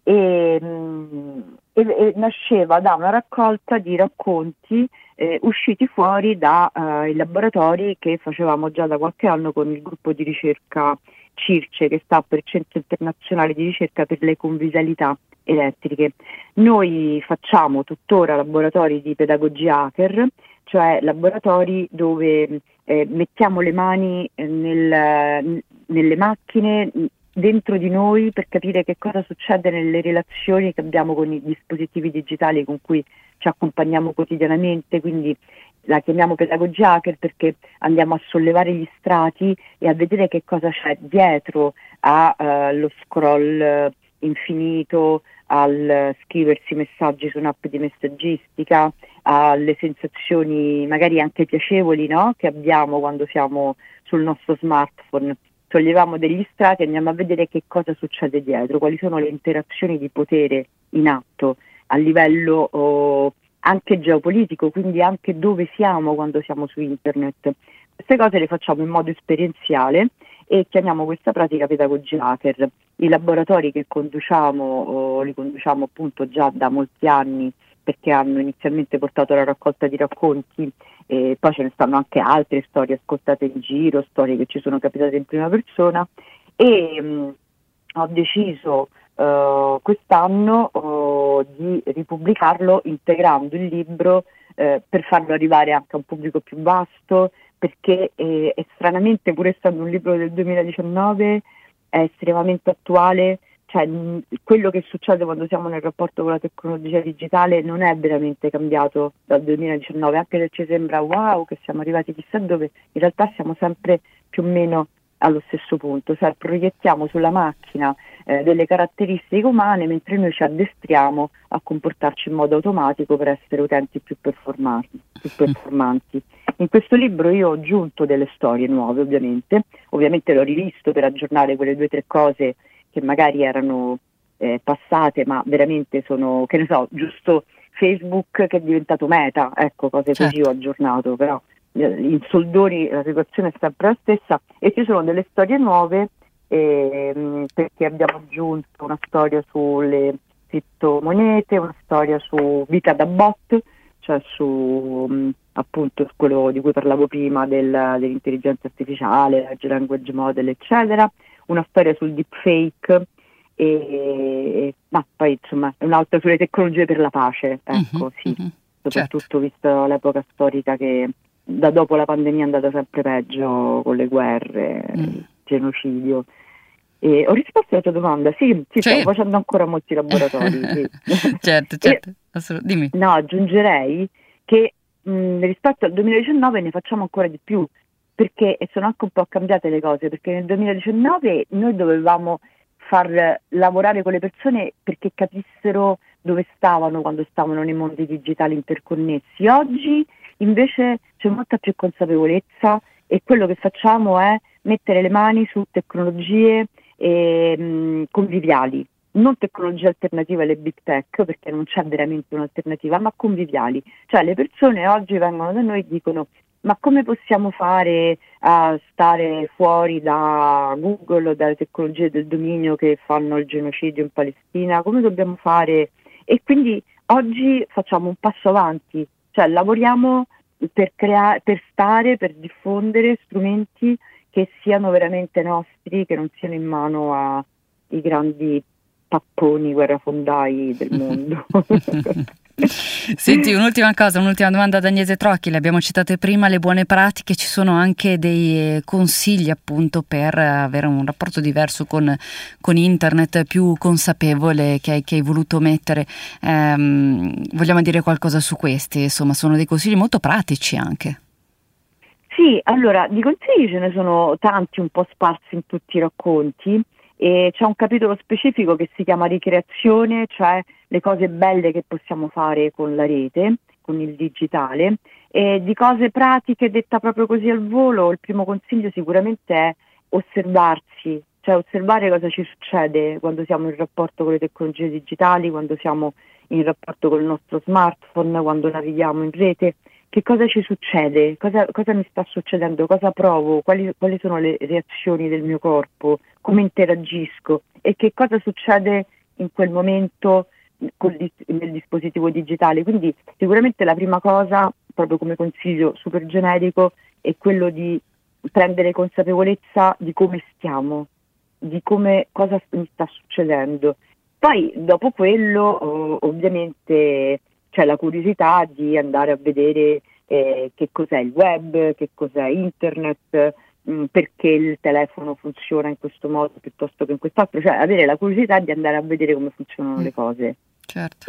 e, mh, e- e nasceva da una raccolta di racconti eh, usciti fuori dai laboratori che facevamo già da qualche anno con il gruppo di ricerca CIRCE, che sta per Centro Internazionale di Ricerca per le Convisualità Elettriche. Noi facciamo tuttora laboratori di pedagogia hacker, cioè laboratori dove eh, mettiamo le mani eh, nel, nelle macchine, dentro di noi, per capire che cosa succede nelle relazioni che abbiamo con i dispositivi digitali con cui ci accompagniamo quotidianamente. Quindi la chiamiamo pedagogia hacker perché andiamo a sollevare gli strati e a vedere che cosa c'è dietro allo scroll eh, infinito, al scriversi messaggi su un'app di messaggistica, alle sensazioni magari anche piacevoli, no? Che abbiamo quando siamo sul nostro smartphone. Solleviamo degli strati e andiamo a vedere che cosa succede dietro, quali sono le interazioni di potere in atto a livello oh, anche geopolitico, quindi anche dove siamo quando siamo su internet. Queste cose le facciamo in modo esperienziale e chiamiamo questa pratica pedagogia hacker. I laboratori che conduciamo oh, li conduciamo appunto già da molti anni, perché hanno inizialmente portato la raccolta di racconti, e poi ce ne stanno anche altre storie ascoltate in giro, storie che ci sono capitate in prima persona, e mh, ho deciso uh, quest'anno uh, di ripubblicarlo integrando il libro uh, per farlo arrivare anche a un pubblico più vasto, perché eh, è stranamente, pur essendo un libro del duemiladiciannove, è estremamente attuale. Cioè, mh, quello che succede quando siamo nel rapporto con la tecnologia digitale non è veramente cambiato dal duemiladiciannove, anche se ci sembra wow che siamo arrivati chissà dove, in realtà siamo sempre più o meno allo stesso punto, cioè proiettiamo sulla macchina eh, delle caratteristiche umane mentre noi ci addestriamo a comportarci in modo automatico per essere utenti più performanti. Più performanti. In questo libro io ho aggiunto delle storie nuove, ovviamente, ovviamente l'ho rivisto per aggiornare quelle due o tre cose che magari erano eh, passate, ma veramente sono, che ne so, giusto Facebook che è diventato Meta, ecco, cose Certo. così ho aggiornato, però eh, in soldoni la situazione è sempre la stessa e ci sono delle storie nuove ehm, perché abbiamo aggiunto una storia sulle criptomonete, una storia su vita da bot, cioè su mh, appunto quello di cui parlavo prima del, dell'intelligenza artificiale, large language model, eccetera, una storia sul deepfake e ma poi insomma un'altra sulle tecnologie per la pace, ecco, Mhm, sì, mhm. soprattutto Certo. vista l'epoca storica che da dopo la pandemia è andata sempre peggio con le guerre, Mm. il genocidio. E ho risposto alla tua domanda, sì, sì, Cioè, stavo facendo ancora molti laboratori, sì. certo, E certo, assolut- dimmi. no, aggiungerei che mh, rispetto al duemiladiciannove ne facciamo ancora di più, perché e sono anche un po' cambiate le cose, perché nel duemiladiciannove noi dovevamo far lavorare con le persone perché capissero dove stavano quando stavano nei mondi digitali interconnessi. Oggi invece c'è molta più consapevolezza e quello che facciamo è mettere le mani su tecnologie e, mh, conviviali, non tecnologie alternative alle big tech, perché non c'è veramente un'alternativa, ma conviviali. Cioè le persone oggi vengono da noi e dicono: ma come possiamo fare a stare fuori da Google o dalle tecnologie del dominio che fanno il genocidio in Palestina? Come dobbiamo fare? E quindi oggi facciamo un passo avanti, cioè lavoriamo per creare, per stare, per diffondere strumenti che siano veramente nostri, che non siano in mano ai grandi papponi guerrafondai del mondo. Senti, un'ultima cosa, un'ultima domanda ad Agnese Trocchi. Le abbiamo citate prima le buone pratiche, ci sono anche dei consigli appunto per avere un rapporto diverso con, con internet, più consapevole, che hai, che hai voluto mettere. Ehm, vogliamo dire qualcosa su questi? Insomma, sono dei consigli molto pratici anche. Sì, allora di consigli ce ne sono tanti un po' sparsi in tutti i racconti. E c'è un capitolo specifico che si chiama ricreazione, cioè le cose belle che possiamo fare con la rete, con il digitale. E di cose pratiche, detta proprio così al volo, il primo consiglio sicuramente è osservarsi, cioè osservare cosa ci succede quando siamo in rapporto con le tecnologie digitali, quando siamo in rapporto con il nostro smartphone, quando navighiamo in rete. Che cosa ci succede? Cosa, cosa mi sta succedendo? Cosa provo? Quali, quali sono le reazioni del mio corpo? Come interagisco? E che cosa succede in quel momento col, nel dispositivo digitale? Quindi sicuramente la prima cosa, proprio come consiglio super generico, è quello di prendere consapevolezza di come stiamo, di come cosa mi sta succedendo. Poi dopo quello ovviamente c'è la curiosità di andare a vedere eh, che cos'è il web, che cos'è internet, mh, perché il telefono funziona in questo modo piuttosto che in quest'altro, cioè avere la curiosità di andare a vedere come funzionano mm. le cose. Certo.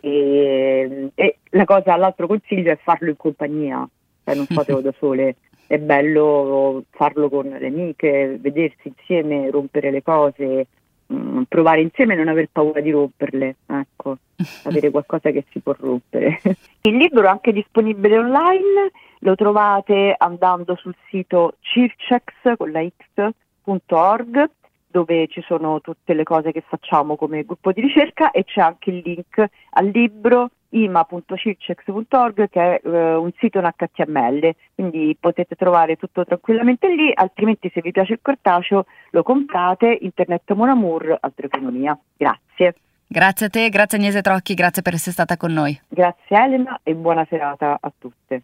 E, e la cosa, l'altro consiglio è farlo in compagnia, cioè non fatelo da sole, è bello farlo con le amiche, vedersi insieme, rompere le cose, mh, provare insieme e non aver paura di romperle, ecco. Avere qualcosa che si può rompere. Il libro è anche disponibile online, lo trovate andando sul sito circex con la x punto org, dove ci sono tutte le cose che facciamo come gruppo di ricerca, e c'è anche il link al libro i m a punto circex punto org, che è uh, un sito in H T M L, quindi potete trovare tutto tranquillamente lì, altrimenti se vi piace il cartaceo lo comprate. Internet Mon Amour, altra economia. Grazie. Grazie a te, grazie Agnese Trocchi, grazie per essere stata con noi. Grazie Elena e buona serata a tutte.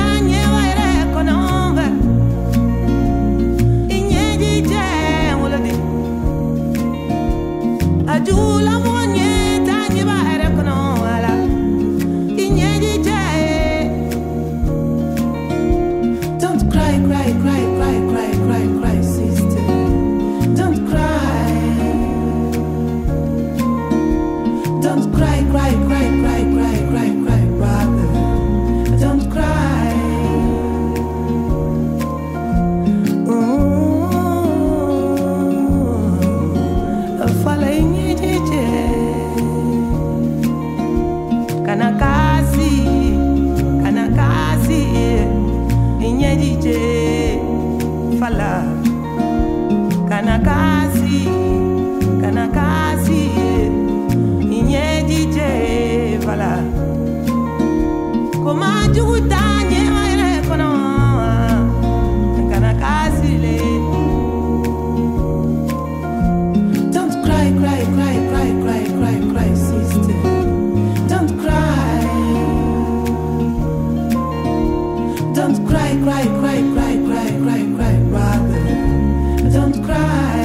All of the vala kanakazi kanakazi inye dije vala koma jugutanye mayre kono kanakazi le don't cry cry cry cry cry cry cry sister don't cry don't cry cry cry cry cry cry cry brother don't cry.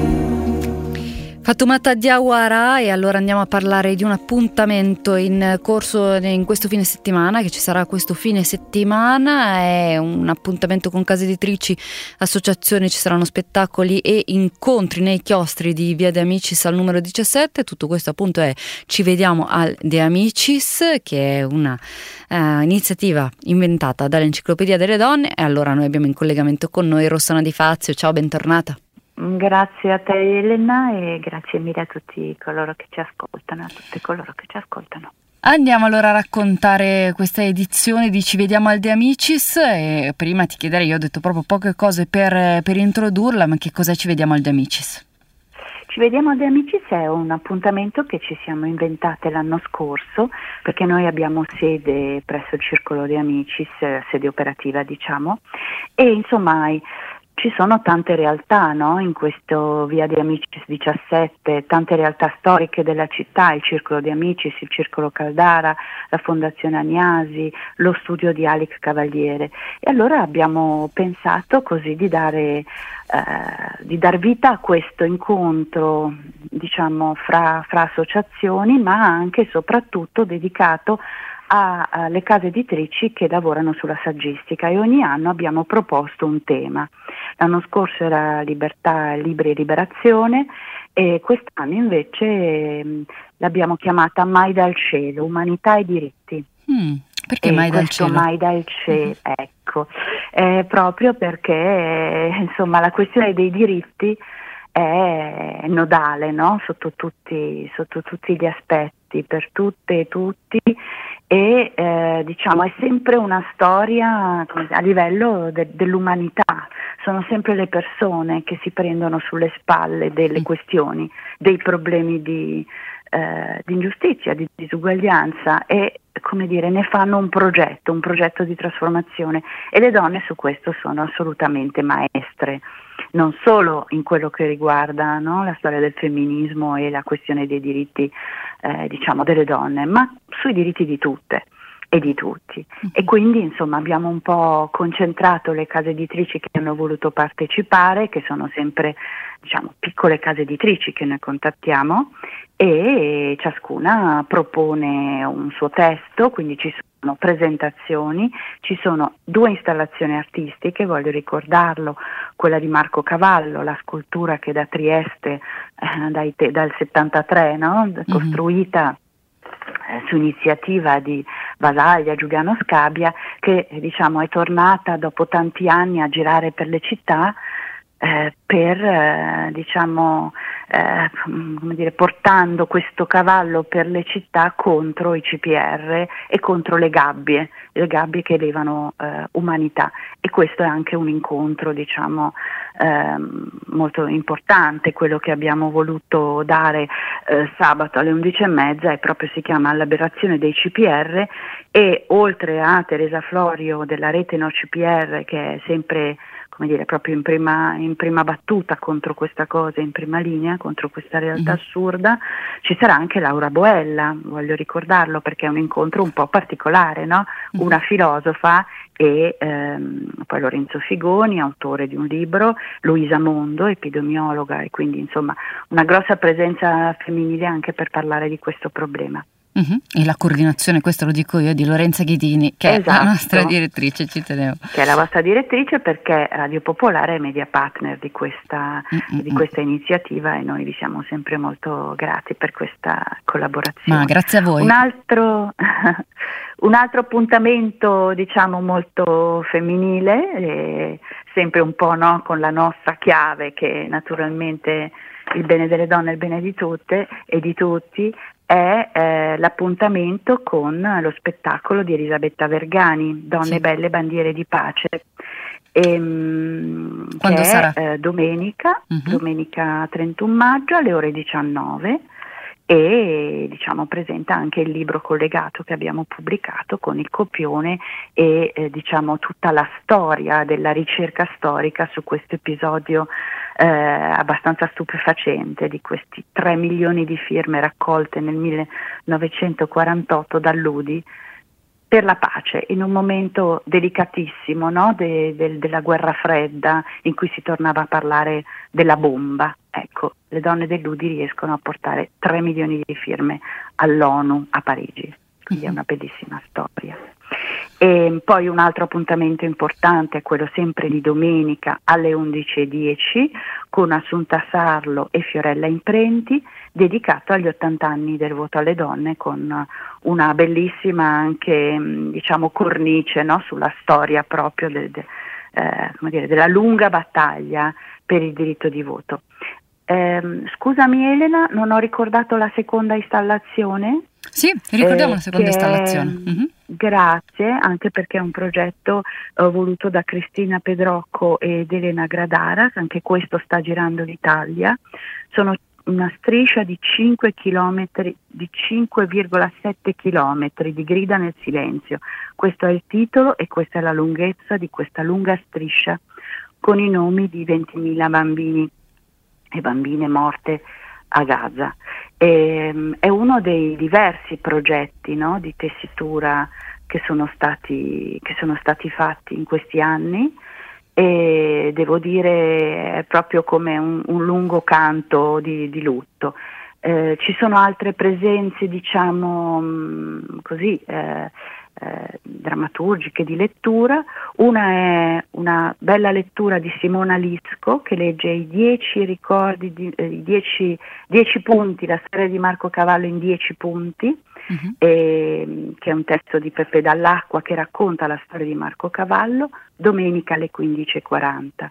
Fatoumata Diawara, e allora andiamo a parlare di un appuntamento in corso in questo fine settimana, che ci sarà questo fine settimana. È un appuntamento con case editrici, associazioni, ci saranno spettacoli e incontri nei chiostri di Via De Amicis al numero diciassette. Tutto questo appunto è Ci vediamo al De Amicis, che è una uh, iniziativa inventata dall'Enciclopedia delle Donne. E allora noi abbiamo in collegamento con noi Rossana Di Fazio. Ciao, bentornata. Grazie a te Elena e grazie mille a tutti coloro che ci ascoltano, a tutte coloro che ci ascoltano. Andiamo allora a raccontare questa edizione di Ci vediamo al De Amicis, e prima ti chiederei, io ho detto proprio poche cose per, per introdurla, ma che cos'è Ci vediamo al De Amicis? Ci vediamo al De Amicis è un appuntamento che ci siamo inventate l'anno scorso, perché noi abbiamo sede presso il Circolo De Amicis, sede operativa diciamo, e insomma ci sono tante realtà, no? In questo Via De Amicis diciassette, tante realtà storiche della città, il Circolo De Amicis, il Circolo Caldara, la Fondazione Agnasi, lo studio di Alic Cavaliere, e allora abbiamo pensato così di dare, eh, di dar vita a questo incontro, diciamo, fra, fra associazioni, ma anche e soprattutto dedicato alle case editrici che lavorano sulla saggistica, e ogni anno abbiamo proposto un tema. L'anno scorso era Libertà, Libri e Liberazione, e quest'anno invece eh, l'abbiamo chiamata Mai dal cielo, Umanità e diritti. Mm, perché e Mai dal cielo? Mai dal cielo, mm-hmm. Ecco, eh, proprio perché eh, insomma la questione dei diritti è nodale, no? Sotto tutti, sotto tutti gli aspetti, per tutte e tutti, e eh, diciamo è sempre una storia a livello de- dell'umanità, sono sempre le persone che si prendono sulle spalle delle questioni, dei problemi di, eh, di ingiustizia, di disuguaglianza, e come dire ne fanno un progetto, un progetto di trasformazione, e le donne su questo sono assolutamente maestre, non solo in quello che riguarda, no, la storia del femminismo e la questione dei diritti eh, diciamo delle donne, ma sui diritti di tutte e di tutti. E quindi insomma abbiamo un po' concentrato le case editrici che hanno voluto partecipare, che sono sempre diciamo piccole case editrici che noi contattiamo, e ciascuna propone un suo testo, quindi ci sono presentazioni, ci sono due installazioni artistiche, voglio ricordarlo, quella di Marco Cavallo, la scultura che da Trieste eh, dai te- dal settantatré, no? mm-hmm. costruita eh, su iniziativa di Basaglia, Giuliano Scabbia, che diciamo è tornata dopo tanti anni a girare per le città eh, per eh, diciamo eh, come dire, portando questo cavallo per le città contro i C P R e contro le gabbie, le gabbie che elevano eh, umanità, e questo è anche un incontro diciamo eh, molto importante. Quello che abbiamo voluto dare eh, sabato alle undici e mezza e proprio si chiama L'aberrazione dei C P R, e oltre a Teresa Florio della rete No C P R, che è sempre come dire proprio in prima, in prima battuta contro questa cosa, in prima linea contro questa realtà mm. assurda, ci sarà anche Laura Boella, voglio ricordarlo perché è un incontro un po' particolare, no? Mm. Una filosofa e ehm, poi Lorenzo Figoni, autore di un libro, Luisa Mondo, epidemiologa, e quindi insomma una grossa presenza femminile anche per parlare di questo problema. Uh-huh. E la coordinazione, questo lo dico io, di Lorenza Ghidini, che esatto. è la nostra direttrice, ci tenevo. Che è la vostra direttrice, perché Radio Popolare è media partner di questa, di questa iniziativa, e noi vi siamo sempre molto grati per questa collaborazione. Ma grazie a voi. Un altro, un altro appuntamento diciamo molto femminile, eh, sempre un po' no, con la nostra chiave, che naturalmente il bene delle donne è il bene di tutte e di tutti, è eh, l'appuntamento con lo spettacolo di Elisabetta Vergani, Donne sì. belle, bandiere di pace, E, Quando che sarà? È, eh, domenica, uh-huh. domenica trentuno maggio alle ore diciannove, e diciamo presenta anche il libro collegato che abbiamo pubblicato con il copione e eh, diciamo tutta la storia della ricerca storica su questo episodio eh, abbastanza stupefacente di questi tre milioni di firme raccolte nel millenovecentoquarantotto dall'U D I per la pace, in un momento delicatissimo, no? de, de, della guerra fredda, in cui si tornava a parlare della bomba. Ecco, le donne dell'U D I riescono a portare tre milioni di firme all'ONU a Parigi, quindi è una bellissima storia. E poi un altro appuntamento importante è quello sempre di domenica alle undici e dieci con Assunta Sarlo e Fiorella Imprenti, dedicato agli ottanta anni del voto alle donne, con una bellissima anche diciamo cornice, no? Sulla storia proprio del, de, eh, come dire, della lunga battaglia per il diritto di voto. Eh, scusami Elena, non ho ricordato la seconda installazione. Sì, ricordiamo eh, la seconda installazione. Mm-hmm. Grazie, anche perché è un progetto eh, voluto da Cristina Pedrocco ed Elena Gradaras, anche questo sta girando l'Italia. Sono una striscia di cinque chilometri, di cinque virgola sette chilometri di grida nel silenzio. Questo è il titolo e questa è la lunghezza di questa lunga striscia con i nomi di ventimila bambini e bambine morte a Gaza. E, è uno dei diversi progetti, no, di tessitura che sono stati che sono stati fatti in questi anni, e devo dire è proprio come un, un lungo canto di, di lutto. Eh, ci sono altre presenze, diciamo mh, così eh, eh, drammaturgiche di lettura. Una è una bella lettura di Simona Lisco che legge i dieci ricordi, di, eh, i dieci, dieci punti, la storia di Marco Cavallo in dieci punti, uh-huh. e, che è un testo di Peppe Dall'Acqua che racconta la storia di Marco Cavallo, domenica alle quindici e quaranta.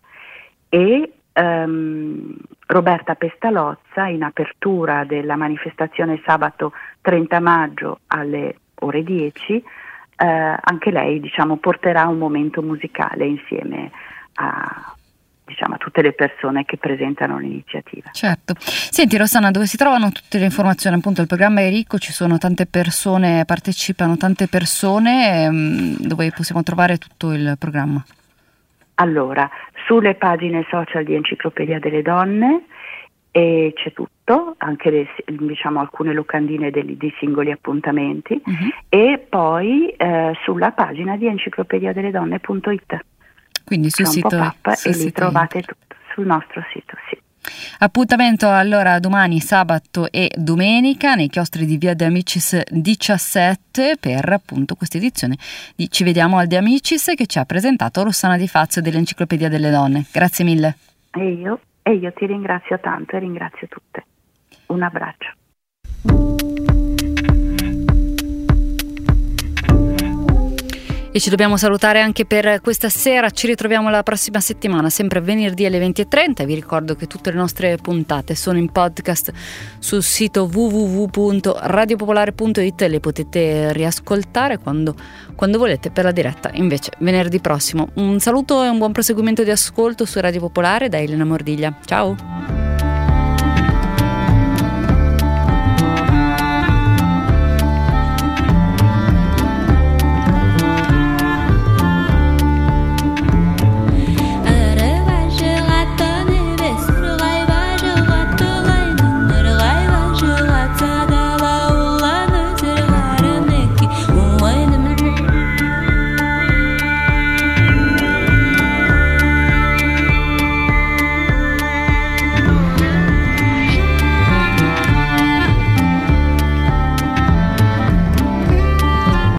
E um, Roberta Pestalozza, in apertura della manifestazione sabato trenta maggio alle ore dieci, eh, anche lei diciamo porterà un momento musicale insieme a, diciamo, a tutte le persone che presentano l'iniziativa. Certo. Senti Rossana, dove si trovano tutte le informazioni? Appunto il programma è ricco, ci sono tante persone, partecipano tante persone, ehm, dove possiamo trovare tutto il programma? Allora, sulle pagine social di Enciclopedia delle Donne e c'è tutto, anche le, diciamo alcune locandine dei, dei singoli appuntamenti, uh-huh. e poi eh, sulla pagina di enciclopedia delle donne punto it. Quindi sul c'è sito un pop-up sul e lì sito trovate tutto sul nostro sito, sì. Appuntamento allora domani, sabato e domenica nei chiostri di Via De Amicis diciassette per appunto questa edizione di Ci vediamo al De Amicis che ci ha presentato Rossana Di Fazio dell'Enciclopedia delle Donne. Grazie mille. E io, e io ti ringrazio tanto e ringrazio tutte. Un abbraccio. E ci dobbiamo salutare anche per questa sera, ci ritroviamo la prossima settimana, sempre venerdì alle venti e trenta. Vi ricordo che tutte le nostre puntate sono in podcast sul sito w w w punto radio popolare punto it, le potete riascoltare quando, quando volete per la diretta, invece venerdì prossimo. Un saluto e un buon proseguimento di ascolto su Radio Popolare da Elena Mordiglia. Ciao!